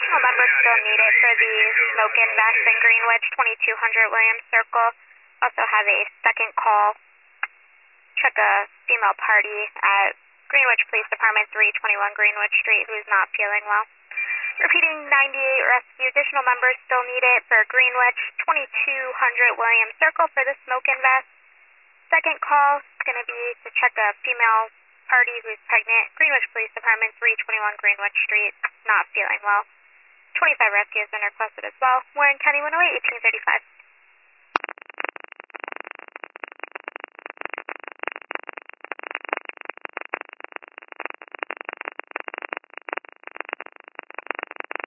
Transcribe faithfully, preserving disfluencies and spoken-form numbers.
additional members still needed for the smoke and vest in Greenwich, twenty-two hundred Williams Circle. Also have a second call. Check a female party at Greenwich Police Department, three twenty-one Greenwich Street, who is not feeling well. Repeating, ninety-eight rescue. Additional members still needed for Greenwich, twenty-two hundred Williams Circle for the smoke and vest. Second call is going to be to check a female party who's pregnant. Greenwich Police Department, three twenty-one Greenwich Street, not feeling well. twenty-five rescue has been requested as well. Warren County one oh eight, eighteen thirty-five.